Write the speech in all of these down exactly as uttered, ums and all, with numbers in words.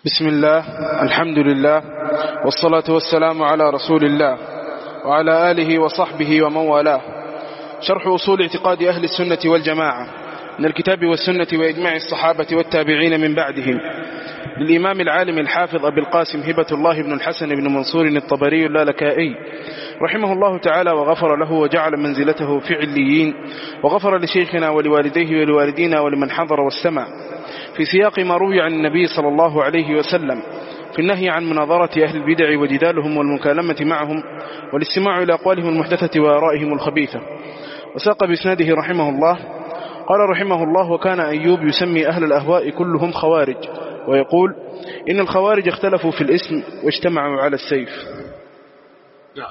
بسم الله، الحمد لله، والصلاة والسلام على رسول الله وعلى آله وصحبه ومن والاه. شرح أصول اعتقاد أهل السنة والجماعة من الكتاب والسنة وإجماع الصحابة والتابعين من بعدهم، للإمام العالم الحافظ أبي القاسم هبة الله بن الحسن بن منصور الطبري اللالكائي رحمه الله تعالى، وغفر له وجعل منزلته في عليين، وغفر لشيخنا ولوالديه ولوالدينا ولمن حضر واستمع، في سياق ما روي عن النبي صلى الله عليه وسلم في النهي عن مناظرة أهل البدع وجدالهم والمكالمة معهم والاستماع إلى أقوالهم المحدثة وآرائهم الخبيثة. وساق بإسناده رحمه الله قال رحمه الله: وكان أيوب يسمي أهل الأهواء كلهم خوارج، ويقول إن الخوارج اختلفوا في الاسم واجتمعوا على السيف. نعم.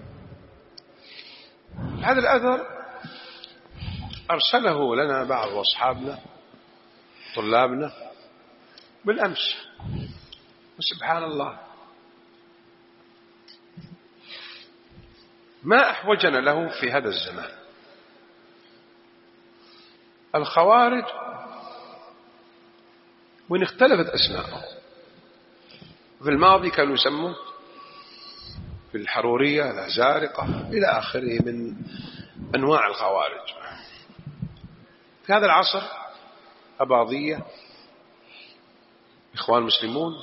هذا الأثر أرسله لنا بعض أصحابنا طلابنا بالأمس، وسبحان الله ما أحوجنا له في هذا الزمان. الخوارج وإن اختلفت أسماءهم، في الماضي كانوا يسمون في الحرورية الأزارقة إلى آخره من أنواع الخوارج. في هذا العصر أباضية، إخوان مسلمون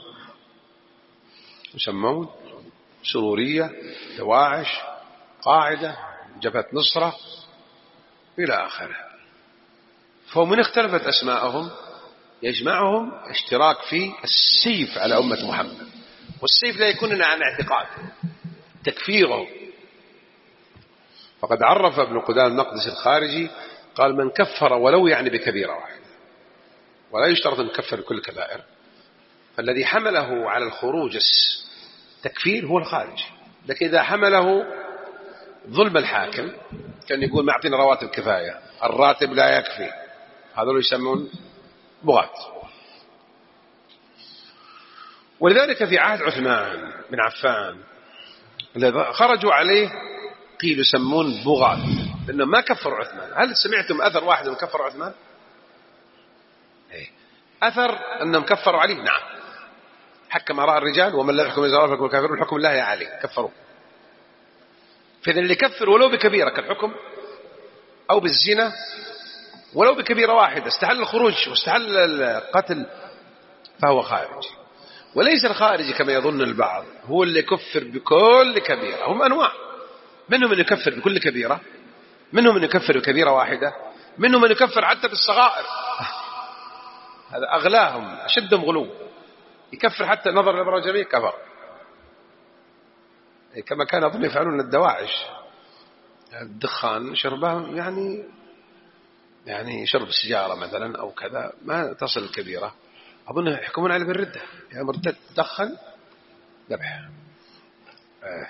يسمون، سرورية، دواعش، قاعدة، جبهة نصرة إلى آخره. فمن اختلفت أسماءهم يجمعهم اشتراك في السيف على أمة محمد، والسيف لا يكون عن اعتقاد تكفيرهم. فقد عرف ابن قدامة المقدسي الخارجي قال: من كفر ولو يعني بكبيرة واحدة، ولا يشترط أن يكفر كل الكبائر، فالذي حمله على الخروج التكفير هو الخارج. لكن إذا حمله ظلم الحاكم، كان يقول ما أعطينا رواتب كفاية، الراتب لا يكفي، هذول يسمون بغاة. ولذلك في عهد عثمان بن عفان خرجوا عليه قيل يسمون بغاة، لأنه ما كفروا عثمان. هل سمعتم أثر واحد من كفر عثمان؟ إيه. أثر أنهم كفروا علي؟ نعم. حكم آراء الرجال ومن لا يحكم إلا الله فهو كافر، الحكم الله يا علي، كفروا. فإذا اللي كفر ولو بكبيرة كالحكم، أو بالزنا ولو بكبيرة واحدة، استحل الخروج واستحل القتل، فهو خارج. وليس الخارج كما يظن البعض هو اللي يكفر بكل كبيرة. هم أنواع، منهم من يكفر بكل كبيرة، منهم من يكفر بكبيرة واحدة، منهم من يكفر حتى بالصغائر. هذا أغلاهم أشدهم غلو، يكفر حتى نظر للمرأة الجميع كفر، كما كان أظن يفعلون الدواعش، الدخان شربهم يعني يعني شرب السيجارة مثلا أو كذا ما تصل الكبيرة، أظن يحكمون عليه بالردة، يعني مرتد دخن ذبح. آه.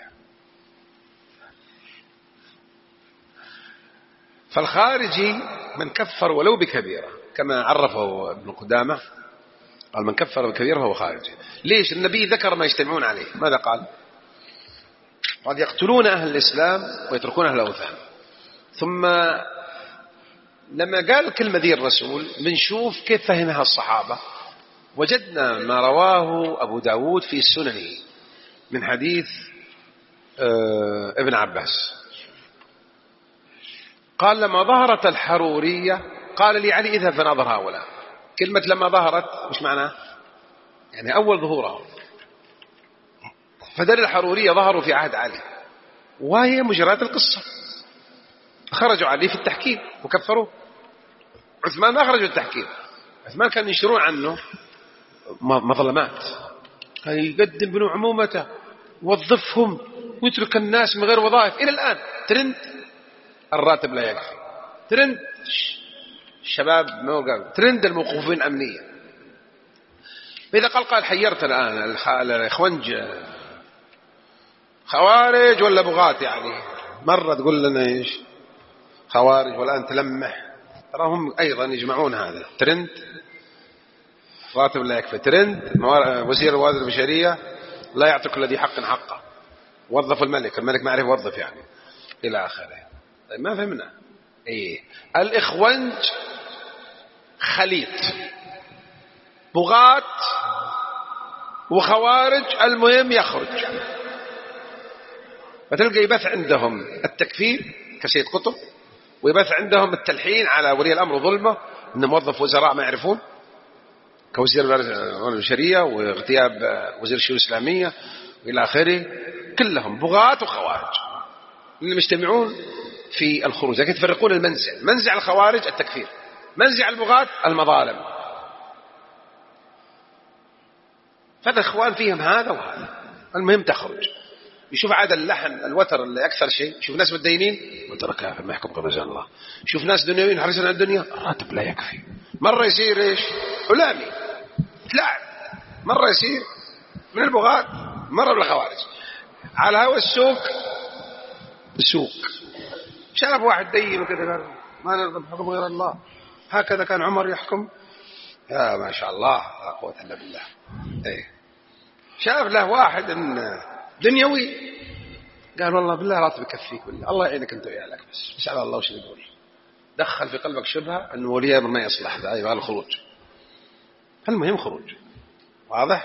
فالخارجي من كفر ولو بكبيرة، كما عرفه ابن قدامة قال: من كفر بكبيرة هو خارجي. ليش؟ النبي ذكر ما يجتمعون عليه. ماذا قال؟ قد يقتلون أهل الإسلام ويتركون أهل الأوثان. ثم لما قال الكلمة ذي الرسول بنشوف كيف فهمها الصحابة. وجدنا ما رواه أبو داود في سننه من حديث ابن عباس قال: لما ظهرت الحرورية قال لي علي: اذهب فناظر هؤلاء. كلمة لما ظهرت مش معناه؟ يعني أول ظهورهم. فدل الحرورية ظهروا في عهد علي، وهي مجرات القصة. خرجوا عليه في التحكيم وكفروه. عثمان ما خرجوا التحكيم، عثمان كان ينشرون عنه مظلمات، كان يقدم بنو عمومته وظفهم ويترك الناس من غير وظائف. إلى الآن ترند الراتب لا يكفي، ترند الشباب موقف، ترند الموقوفين أمنية. فإذا قال قال حيرت الآن الإخوانج خوارج ولا بغاة، يعني مرة تقول لنا إيش خوارج والآن تلمح. تراهم أيضا يجمعون هذا ترند راتب لا يكفي، ترند وزير الموارد البشرية لا يعطي كل ذي حق حقه، وظف الملك، الملك ما عرف يوظف يعني إلى آخره. طيب ما فهمنا. إيه الإخوانج خليط، بغاة وخوارج المهم يخرج. فتلقى يبث عندهم التكفير كسيد قطب، ويبث عندهم التلحين على ولي الأمر ظلمه، إن موظف وزراء ما يعرفون كوزير البشرية واغتياب وزير الشؤون الإسلامية وإلى آخره، كلهم بغاة وخوارج اللي مجتمعون في الخروج. لكن تفرقون المنزع، منزع الخوارج التكفير، منزع البغاة المظالم. فالإخوان فيهم هذا وهذا، المهم تخرج. يشوف عاد اللحن الوتر اللي أكثر شيء، يشوف ناس متدينين وترى كافر ما يحكم قضاء الله، يشوف ناس دنيويين حريصين على الدنيا، الراتب لا يكفي، مرة يصير إيش علامي تلاعب، مرة يصير من البغاة، مرة بالخوارج. على هوا السوق السوق شاف واحد دين وكذا قال ما نرضى بحكم غير الله، هكذا كان عمر يحكم، يا ما شاء الله لا قوة إلا بالله. إيه شاف له واحد إن دنيوي قال والله بالله راتب يكفيك، بالله الله يعينك انت وياك، بس بس على الله وش يقول. دخل في قلبك شبهه انه ولي امر ما يصلح، ذا يبغى الخروج. المهم خروج واضح.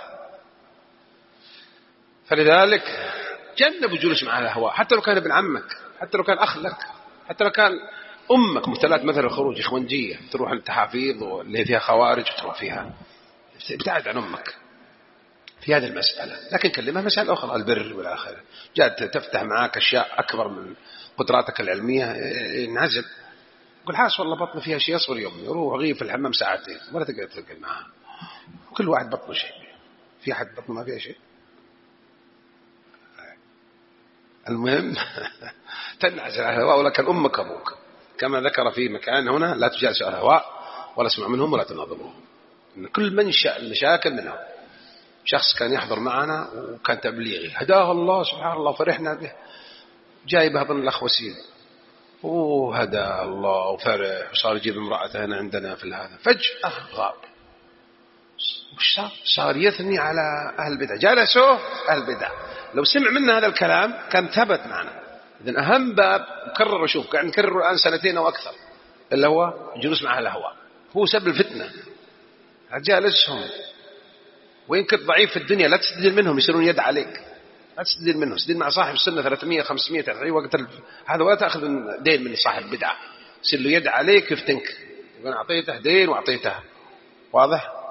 فلذلك جنبوا جلوس مع الهواء، حتى لو كان ابن عمك، حتى لو كان اخ لك، حتى لو كان امك مبتلات مثل الخروج اخوانجيه، تروح التحافيظ اللي فيها خوارج وتروح فيها، ابتعد عن امك في هذه المسألة. لكن كلمها مسألة أخرى، البر والآخرة، جاءت تفتح معاك أشياء أكبر من قدراتك العلمية، انعزل، قل حاس والله بطنه فيها شيء يصبر يوم، يروح غيب في الحمام ساعتين ولا تقدر تتكلم معها. كل واحد بطنه شيء، في أحد بطنه ما فيها شيء. المهم تنعزل على الهواء، ولكن أمك أبوك كما ذكر في مكان هنا، لا تجالس على الهواء ولا اسمع منهم ولا تناظرهم. كل منشأ المشاكل منهم. شخص كان يحضر معنا وكان تبليغي، هداه الله سبحان الله فرحنا به، جايبه ابن الأخ وسيم وهداه الله وفرح وصار يجيب امرأته هنا عندنا في هذا، فجأة غاب. وش صار؟ صار يثني على أهل البدع، جالسوه أهل البدع. لو سمع منا هذا الكلام كان ثبت معنا. إذن أهم باب كرر وشوف، قاعد نكرره الآن سنتين أو أكثر، اللي هو جلوس مع الهواء، هو سبب الفتنة. جالسهم وإن كنت ضعيف في الدنيا لا تستدل منهم، يصيرون يد عليك، لا تستدل منهم. استدل مع صاحب السنة ثلاثمية خمسمية تعطيه وقت هذا، ولا تأخذ دين من صاحب بدعة، يصير له يد عليك يفتنك، يقول أعطيته دين وأعطيته. واضح؟